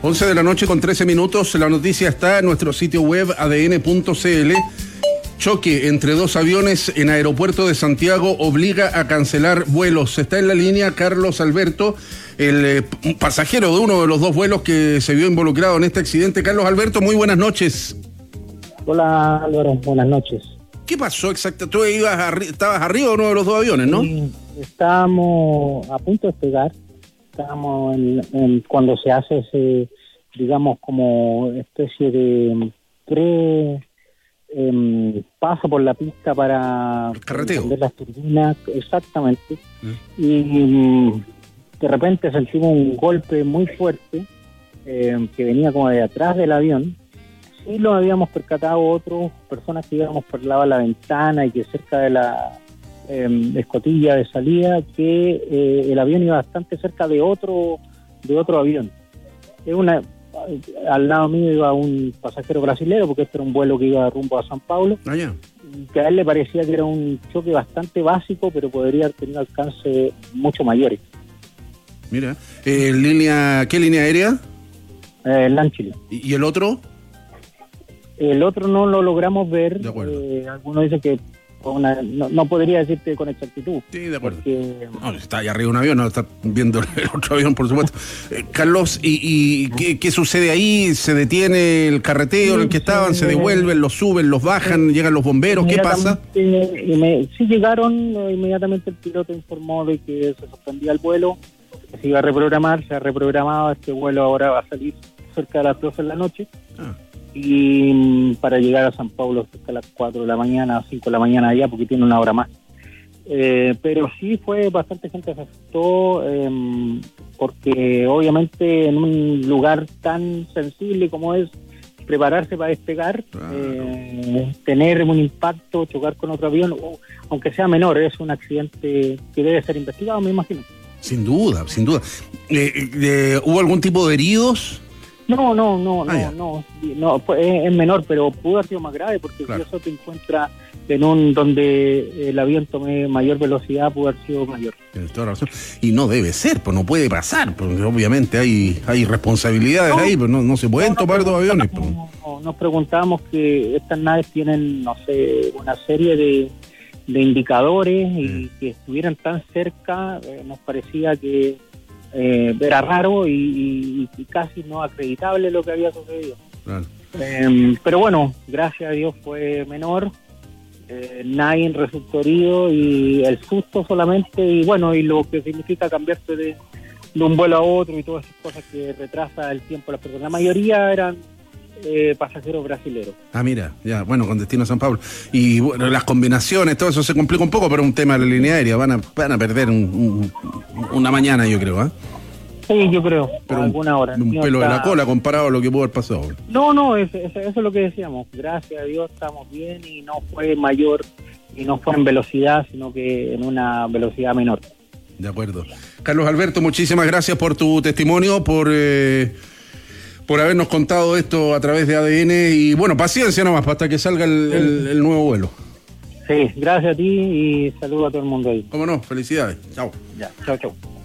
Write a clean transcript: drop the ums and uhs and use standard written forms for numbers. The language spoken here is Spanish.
11 de la noche con 13 minutos. La noticia está en nuestro sitio web adn.cl. Choque entre dos aviones en aeropuerto de Santiago obliga a cancelar vuelos. Está en la línea Carlos Alberto, el pasajero de uno de los dos vuelos que se vio involucrado en este accidente. Carlos Alberto, muy buenas noches. Hola Álvaro, buenas noches. ¿Qué pasó exacto? Tú estabas arriba de uno de los dos aviones, ¿no? Sí, estábamos a punto de despegar. Estábamos cuando se hace ese, digamos, como especie de paso por la pista para encender las turbinas, exactamente. Y de repente sentimos un golpe muy fuerte que venía como de atrás del avión. Sí lo habíamos percatado otras personas que íbamos por el lado de la ventana y que cerca de la escotilla de salida, que el avión iba bastante cerca de otro avión. Al lado mío iba un pasajero brasilero, porque este era un vuelo que iba rumbo a San Paulo, que a él le parecía que era un choque bastante básico, pero podría haber tenido alcance mucho mayores. Mira, ¿qué línea aérea? LAN Chile. ¿Y el otro? El otro no lo logramos ver. De acuerdo. Algunos dicen que no podría decirte con exactitud. Sí, de acuerdo. Porque, no, está ahí arriba de un avión, no está viendo el otro avión, por supuesto. Carlos, ¿y qué sucede ahí? ¿Se detiene el carreteo en el que estaban? ¿Se devuelven, los suben, los bajan, llegan los bomberos? ¿Qué pasa? Sí llegaron, inmediatamente el piloto informó de que se suspendía el vuelo, que se iba a reprogramar, se ha reprogramado, este vuelo ahora va a salir cerca de las 12 de la noche. Y para llegar a San Paulo cerca de las 4 de la mañana, 5 de la mañana allá, porque tiene una hora más. Pero sí fue bastante gente que se asustó, porque obviamente en un lugar tan sensible como es prepararse para despegar, tener un impacto, chocar con otro avión, aunque sea menor, es un accidente que debe ser investigado, me imagino. Sin duda, sin duda. ¿Hubo algún tipo de heridos? No, es menor, pero pudo haber sido más grave, porque claro, si eso te encuentra en donde el avión tome mayor velocidad, pudo haber sido mayor. Tienes toda la razón. Y no debe ser, pues no puede pasar, porque obviamente hay responsabilidades ahí, pero no se pueden tomar dos aviones. Nos preguntábamos que estas naves tienen, no sé, una serie de indicadores y que estuvieran tan cerca, nos parecía que era raro y casi no acreditable lo que había sucedido. Claro. Pero bueno, gracias a Dios fue menor, nadie resultó herido, y el susto solamente, y bueno, y lo que significa cambiarse de un vuelo a otro y todas esas cosas que retrasa el tiempo de las personas. La mayoría eran pasajeros brasileros. Mira, ya, bueno, con destino a San Pablo. Y bueno, las combinaciones, todo eso se complica un poco, pero un tema de la línea aérea, van a perder una mañana, yo creo, Sí, yo creo, pero alguna hora. Un pelo de la cola comparado a lo que pudo haber pasado. No, eso es lo que decíamos. Gracias a Dios estamos bien y no fue mayor, y no fue en velocidad, sino que en una velocidad menor. De acuerdo. Carlos Alberto, muchísimas gracias por tu testimonio, por habernos contado esto a través de ADN, y bueno, paciencia nomás hasta que salga el nuevo vuelo. Sí, gracias a ti y saludo a todo el mundo ahí. Cómo no, felicidades. Chao. Ya, chao.